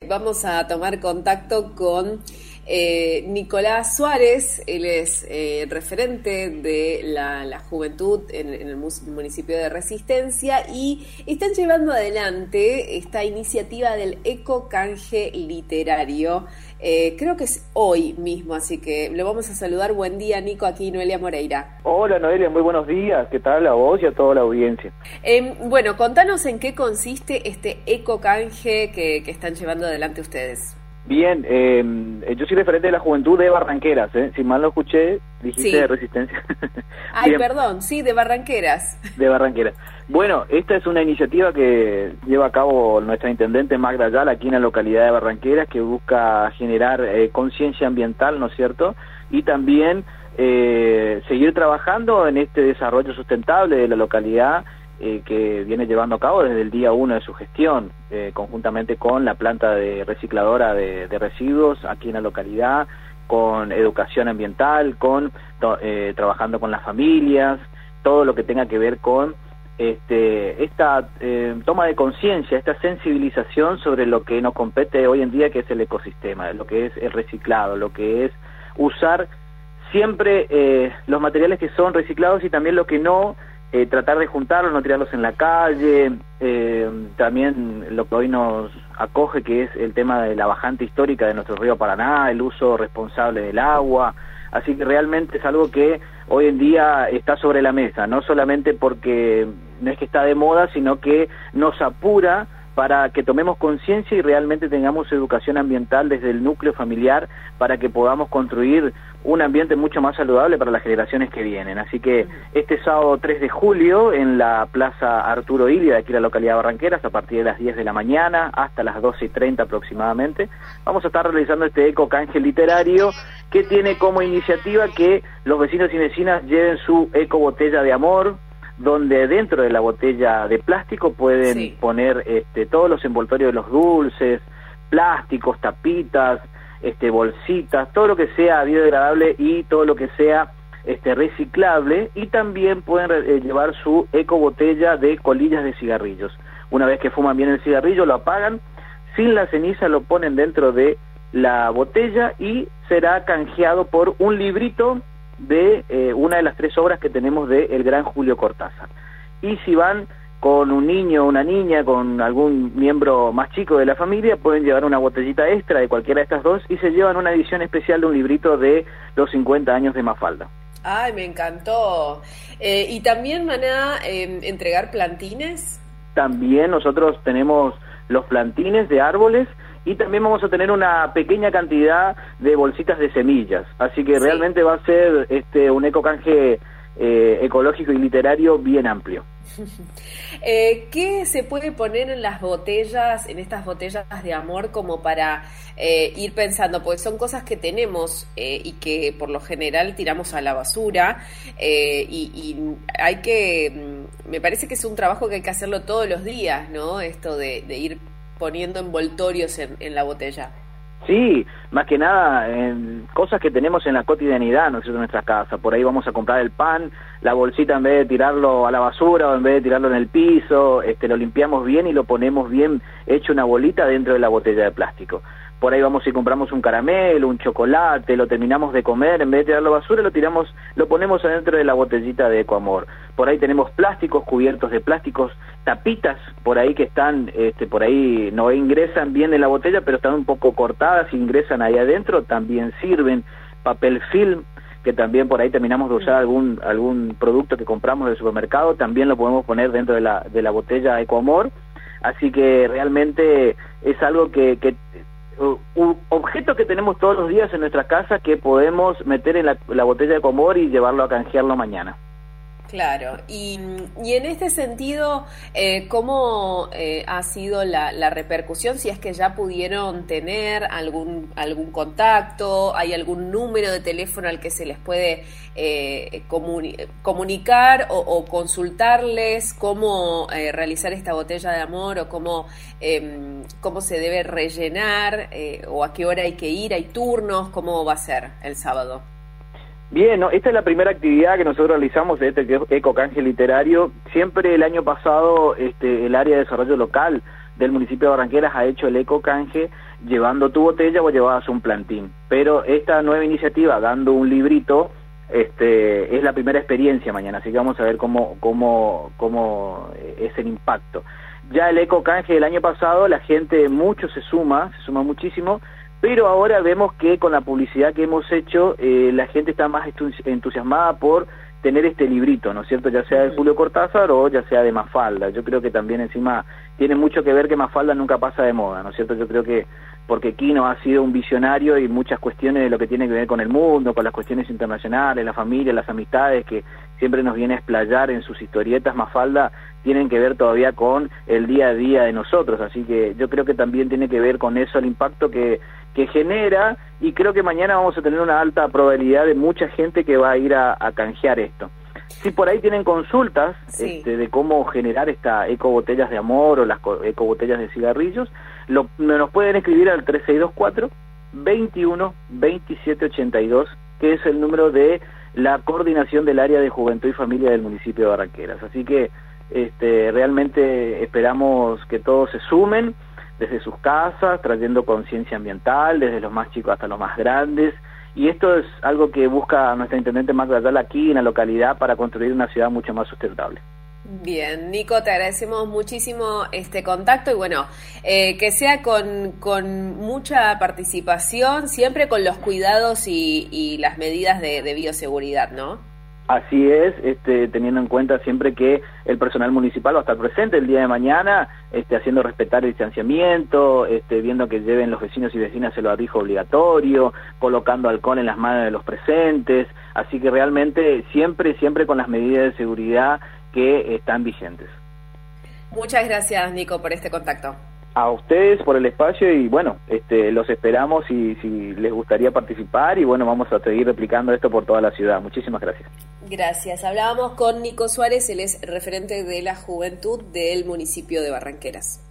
vamos a tomar contacto con Nicolás Suárez. Él es referente de la juventud en el municipio de Resistencia y están llevando adelante esta iniciativa del eco-canje literario. Creo que es hoy mismo, así que lo vamos a saludar. Buen día, Nico, aquí Noelia Moreira. Hola, Noelia, muy buenos días. ¿Qué tal a vos y a toda la audiencia? Bueno, contanos en qué consiste este eco-canje que están llevando adelante ustedes. Bien, yo soy referente de la juventud de Barranqueras, Si mal no escuché, dijiste sí. De Resistencia. Ay, perdón, sí, de Barranqueras. De Barranqueras. Bueno, esta es una iniciativa que lleva a cabo nuestra intendente Magda Ayala aquí en la localidad de Barranqueras, que busca generar conciencia ambiental, ¿no es cierto? Y también seguir trabajando en este desarrollo sustentable de la localidad, que viene llevando a cabo desde el día 1 de su gestión, conjuntamente con la planta de recicladora de residuos aquí en la localidad, con educación ambiental, trabajando con las familias, todo lo que tenga que ver con esta toma de conciencia, esta sensibilización sobre lo que nos compete hoy en día, que es el ecosistema, lo que es el reciclado, lo que es usar siempre los materiales que son reciclados y también lo que no, tratar de juntarlos, no tirarlos en la calle, también lo que hoy nos acoge, que es el tema de la bajante histórica de nuestro río Paraná, el uso responsable del agua. Así que realmente es algo que hoy en día está sobre la mesa, no solamente porque no es que está de moda, sino que nos apura para que tomemos conciencia y realmente tengamos educación ambiental desde el núcleo familiar para que podamos construir un ambiente mucho más saludable para las generaciones que vienen. Así que este sábado 3 de julio en la Plaza Arturo Illia, de aquí en la localidad de Barranqueras, a partir de las 10 de la mañana hasta las 12:30 aproximadamente, vamos a estar realizando este eco-canje literario que tiene como iniciativa que los vecinos y vecinas lleven su eco-botella de amor, donde dentro de la botella de plástico pueden poner todos los envoltorios de los dulces, plásticos, tapitas, bolsitas, todo lo que sea biodegradable y todo lo que sea reciclable, y también pueden llevar su ecobotella de colillas de cigarrillos. Una vez que fuman bien el cigarrillo, lo apagan, sin la ceniza lo ponen dentro de la botella y será canjeado por un librito de una de las 3 obras que tenemos de el gran Julio Cortázar. Y si van con un niño o una niña, con algún miembro más chico de la familia, pueden llevar una botellita extra de cualquiera de estas dos y se llevan una edición especial de un librito de los 50 años de Mafalda. ¡Ay, me encantó! ¿Y también van a entregar plantines? También nosotros tenemos los plantines de árboles y también vamos a tener una pequeña cantidad de bolsitas de semillas. Así que realmente va a ser un ecocanje ecológico y literario bien amplio. ¿Qué se puede poner en las botellas, en estas botellas de amor, como para ir pensando? Porque son cosas que tenemos y que por lo general tiramos a la basura, y hay que, me parece que es un trabajo que hay que hacerlo todos los días, ¿no? Esto de ir poniendo envoltorios en la botella. Sí, más que nada cosas que tenemos en la cotidianidad, ¿no es cierto?, en nuestra casa. Por ahí vamos a comprar el pan, la bolsita, en vez de tirarlo a la basura o en vez de tirarlo en el piso, lo limpiamos bien y lo ponemos bien hecho una bolita dentro de la botella de plástico. Por ahí vamos y compramos un caramelo, un chocolate, lo terminamos de comer, en vez de tirarlo a la basura, lo ponemos adentro de la botellita de Ecoamor. Por ahí tenemos plásticos, cubiertos de plásticos, tapitas por ahí que están, por ahí no ingresan bien en la botella, pero están un poco cortadas, ingresan ahí adentro, también sirven. Papel film, que también por ahí terminamos de usar algún producto que compramos del supermercado, también lo podemos poner dentro de la botella Ecoamor. Así que realmente es algo un objeto que tenemos todos los días en nuestra casa que podemos meter en la botella de Comor y llevarlo a canjearlo mañana. Claro, y en este sentido, ¿cómo ha sido la repercusión? Si es que ya pudieron tener algún contacto, ¿hay algún número de teléfono al que se les puede comunicar o consultarles cómo realizar esta botella de amor, o cómo se debe rellenar, o a qué hora hay que ir? ¿Hay turnos? ¿Cómo va a ser el sábado? Bien, ¿no? Esta es la primera actividad que nosotros realizamos de este ecocanje literario. Siempre el año pasado el área de desarrollo local del municipio de Barranqueras ha hecho el ecocanje llevando tu botella o llevabas un plantín. Pero esta nueva iniciativa, dando un librito, es la primera experiencia mañana, así que vamos a ver cómo es el impacto. Ya el ecocanje del año pasado, la gente mucho se suma muchísimo, pero ahora vemos que con la publicidad que hemos hecho, la gente está más entusiasmada por tener este librito, ¿no es cierto? Ya sea de Julio Cortázar o ya sea de Mafalda. Yo creo que también encima tiene mucho que ver que Mafalda nunca pasa de moda, ¿no es cierto? Yo creo que porque Quino ha sido un visionario y muchas cuestiones de lo que tiene que ver con el mundo, con las cuestiones internacionales, la familia, las amistades, que siempre nos viene a explayar en sus historietas, Mafalda, tienen que ver todavía con el día a día de nosotros, así que yo creo que también tiene que ver con eso el impacto que genera, y creo que mañana vamos a tener una alta probabilidad de mucha gente que va a ir a canjear esto. Si por ahí tienen consultas sí, de cómo generar esta ecobotellas de amor o las ecobotellas de cigarrillos, nos pueden escribir al 3624 21 27 82, que es el número de la coordinación del área de juventud y familia del municipio de Barranqueras. Así que realmente esperamos que todos se sumen desde sus casas, trayendo conciencia ambiental, desde los más chicos hasta los más grandes, y esto es algo que busca nuestra intendente Magda Ayala aquí en la localidad para construir una ciudad mucho más sustentable. Bien, Nico, te agradecemos muchísimo este contacto y bueno, que sea con mucha participación, siempre con los cuidados y las medidas de bioseguridad, ¿no? Así es, teniendo en cuenta siempre que el personal municipal va a estar presente el día de mañana, haciendo respetar el distanciamiento, viendo que lleven los vecinos y vecinas el barbijo obligatorio, colocando alcohol en las manos de los presentes, así que realmente siempre con las medidas de seguridad que están vigentes. Muchas gracias, Nico, por este contacto. A ustedes por el espacio y bueno, los esperamos si les gustaría participar y bueno, vamos a seguir replicando esto por toda la ciudad. Muchísimas gracias. Gracias. Hablábamos con Nico Suárez, él es referente de la juventud del municipio de Barranqueras.